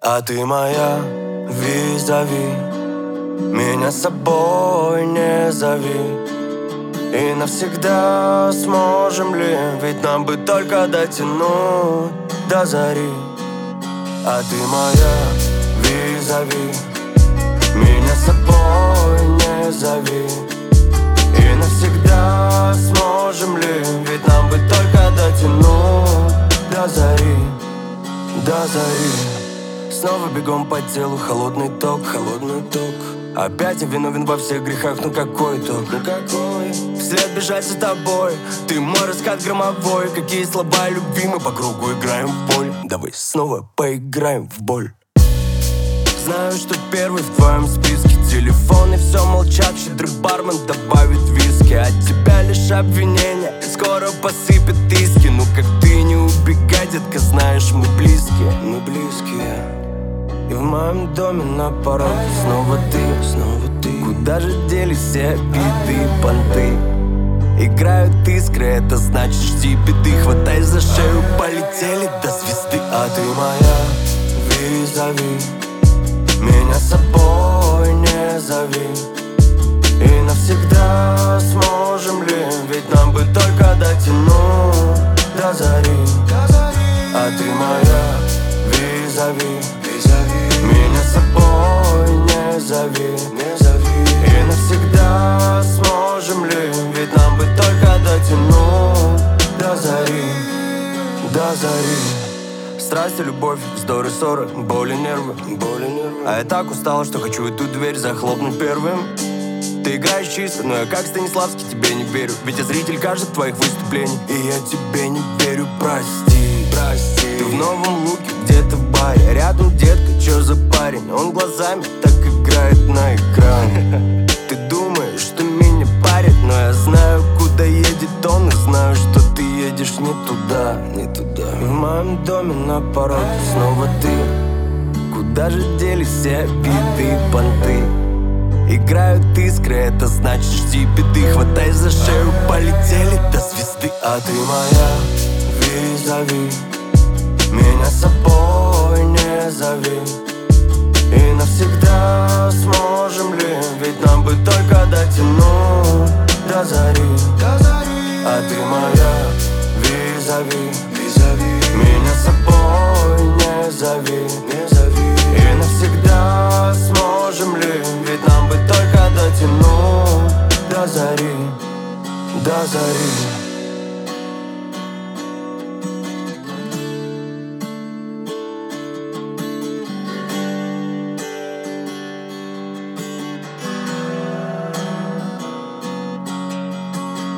А ты моя визави, меня с собой не зови. И навсегда сможем ли, ведь нам бы только дотянуть до зари. А ты моя визави, меня с собой не зови. И навсегда сможем ли, ведь нам бы только дотянуть до зари, до зари. Снова бегом по телу, холодный ток, холодный ток. Опять я виновен во всех грехах, ну какой итог, ну какой? Вслед бежать за тобой, ты мой раскат громовой. Какие слова любви, мы по кругу играем в боль. Давай снова поиграем в боль. Знаю, что первый в твоем списке телефон и все молчат. Щедрый бармен добавит виски, от тебя лишь обвинения, скоро посыпят иски. Ну как ты не убегай, детка, знаешь, мы близкие, мы близкие. И в моем доме на пороге снова ты, снова ты. Куда же делись все обиды, понты? Играют искры, это значит жди беды. Хватай за шею, полетели до звезды. А ты моя визави, меня с собой не зови. И навсегда сможем ли, ведь нам бы только дотянуть до зари. А ты моя визави, меня с собой не зови. И навсегда сможем ли, ведь нам бы только дотянуть до зари, до зари. Страсть и любовь, вздоры, ссоры, боли, нервы, боли, нервы. А я так устал, что хочу эту дверь захлопнуть первым. Ты играешь чисто, но я как Станиславский тебе не верю. Ведь я зритель каждых твоих выступлений, и я тебе не верю, прости, прости. Ты в новом луке, где-то в баре, рядом детка, чё за парень? Он глазами так играет на экране. Ты думаешь, что меня парит, но я знаю, куда едет он. И знаю, что ты едешь не туда, не туда. В моем доме на пороге снова ты. Куда же делись все обиды, понты? Играют искры, это значит жди беды. Хватай за шею, полетели до звезды. А ты моя визави, меня с собой не зови. И навсегда сможем ли, ведь нам бы только дотянуть до зари. А ты моя визави, меня с собой не зови. И навсегда сможем ли, ведь нам бы только дотянуть до зари, до зари.